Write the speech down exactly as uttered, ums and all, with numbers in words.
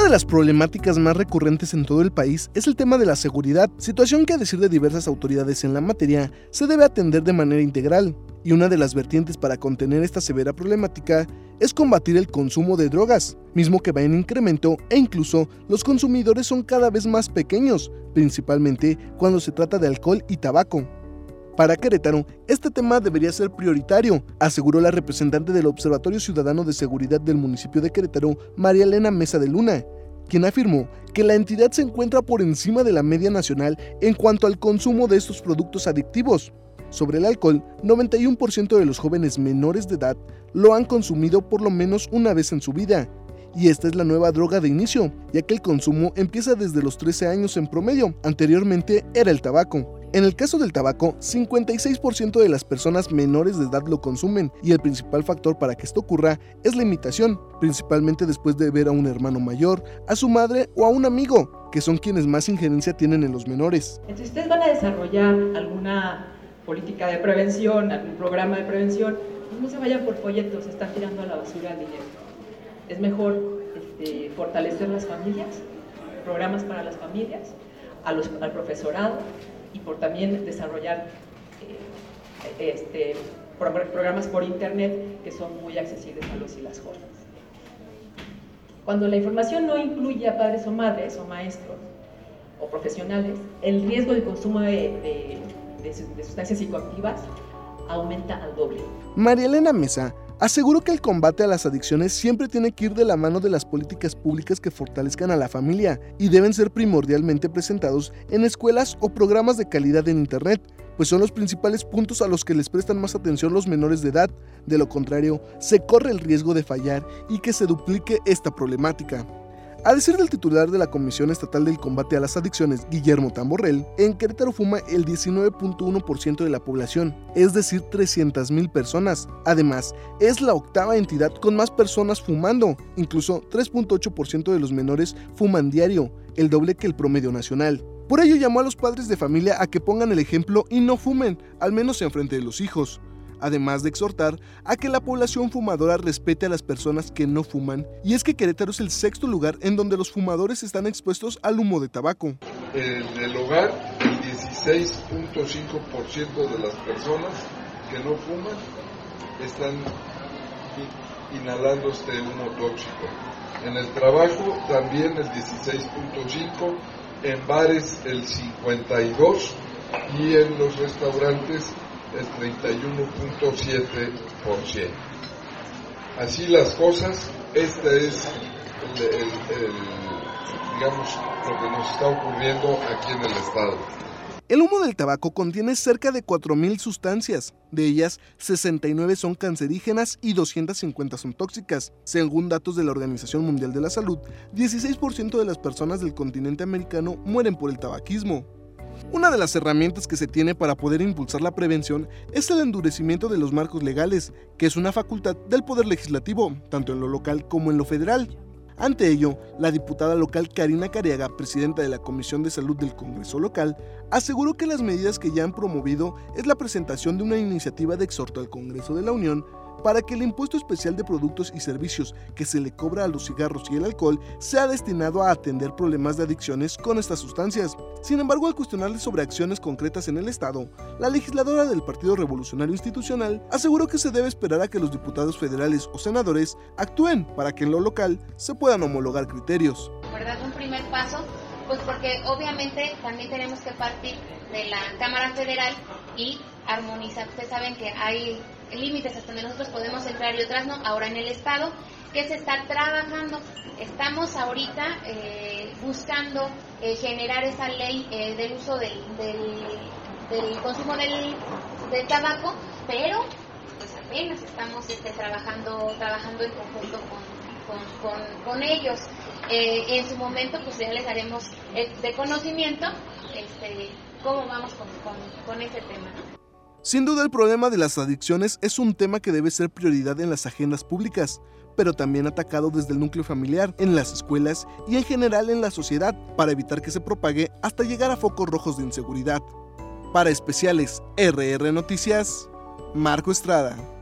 Una de las problemáticas más recurrentes en todo el país es el tema de la seguridad, situación que, a decir de diversas autoridades en la materia, se debe atender de manera integral. Y una de las vertientes para contener esta severa problemática es combatir el consumo de drogas, mismo que va en incremento e incluso los consumidores son cada vez más pequeños, principalmente cuando se trata de alcohol y tabaco. Para Querétaro, este tema debería ser prioritario, aseguró la representante del Observatorio Ciudadano de Seguridad del municipio de Querétaro, María Elena Mesa de Luna, quien afirmó que la entidad se encuentra por encima de la media nacional en cuanto al consumo de estos productos adictivos. Sobre el alcohol, noventa y uno por ciento de los jóvenes menores de edad lo han consumido por lo menos una vez en su vida. Y esta es la nueva droga de inicio, ya que el consumo empieza desde los trece años en promedio, anteriormente era el tabaco. En el caso del tabaco, cincuenta y seis por ciento de las personas menores de edad lo consumen y el principal factor para que esto ocurra es la imitación, principalmente después de ver a un hermano mayor, a su madre o a un amigo, que son quienes más injerencia tienen en los menores. Entonces, ustedes van a desarrollar alguna política de prevención, algún programa de prevención, pues no se vayan por folletos, se están tirando a la basura el dinero. Es mejor este, fortalecer las familias, programas para las familias, a los, al profesorado, y por también desarrollar eh, este, programas por internet que son muy accesibles a los y las jóvenes. Cuando la información no incluye a padres o madres o maestros o profesionales, el riesgo de consumo de, de, de, de sustancias psicoactivas aumenta al doble. María Elena Mesa aseguró que el combate a las adicciones siempre tiene que ir de la mano de las políticas públicas que fortalezcan a la familia y deben ser primordialmente presentados en escuelas o programas de calidad en internet, pues son los principales puntos a los que les prestan más atención los menores de edad. De lo contrario, se corre el riesgo de fallar y que se duplique esta problemática. A decir del titular de la Comisión Estatal del Combate a las Adicciones, Guillermo Tamborrell, en Querétaro fuma el diecinueve punto uno por ciento de la población, es decir, trescientas mil personas. Además, es la octava entidad con más personas fumando, incluso tres punto ocho por ciento de los menores fuman diario, el doble que el promedio nacional. Por ello llamó a los padres de familia a que pongan el ejemplo y no fumen, al menos en frente de los hijos. Además de exhortar a que la población fumadora respete a las personas que no fuman, y es que Querétaro es el sexto lugar en donde los fumadores están expuestos al humo de tabaco. En el hogar, el dieciséis punto cinco por ciento de las personas que no fuman están inhalando este humo tóxico. En el trabajo también el dieciséis punto cinco por ciento, en bares el cincuenta y dos por ciento y en los restaurantes el treinta y uno punto siete por ciento. Así las cosas, este es el, el, el, digamos, lo que nos está ocurriendo aquí en el estado. El humo del tabaco contiene cerca de cuatro mil sustancias, de ellas sesenta y nueve son cancerígenas y doscientas cincuenta son tóxicas. Según datos de la Organización Mundial de la Salud, dieciséis por ciento de las personas del continente americano mueren por el tabaquismo. Una de las herramientas que se tiene para poder impulsar la prevención es el endurecimiento de los marcos legales, que es una facultad del Poder Legislativo, tanto en lo local como en lo federal. Ante ello, la diputada local Karina Careaga, presidenta de la Comisión de Salud del Congreso local, aseguró que las medidas que ya han promovido es la presentación de una iniciativa de exhorto al Congreso de la Unión para que el impuesto especial de productos y servicios que se le cobra a los cigarros y el alcohol sea destinado a atender problemas de adicciones con estas sustancias. Sin embargo, al cuestionarle sobre acciones concretas en el Estado, la legisladora del Partido Revolucionario Institucional aseguró que se debe esperar a que los diputados federales o senadores actúen para que en lo local se puedan homologar criterios. ¿Verdad? Un primer paso, pues porque obviamente también tenemos que partir de la Cámara Federal y armonizar. Ustedes saben que hay límites hasta donde nosotros podemos entrar y otras no. Ahora en el Estado, ¿qué se está trabajando? Estamos ahorita eh, buscando eh, generar esa ley eh, del uso del, del, del consumo del, del tabaco, pero pues apenas estamos este, trabajando trabajando en conjunto con, con, con, con ellos. Eh, en su momento pues ya les haremos eh, de conocimiento este, cómo vamos con, con, con ese tema, ¿no? Sin duda el problema de las adicciones es un tema que debe ser prioridad en las agendas públicas, pero también atacado desde el núcleo familiar, en las escuelas y en general en la sociedad, para evitar que se propague hasta llegar a focos rojos de inseguridad. Para Especiales R R Noticias, Marco Estrada.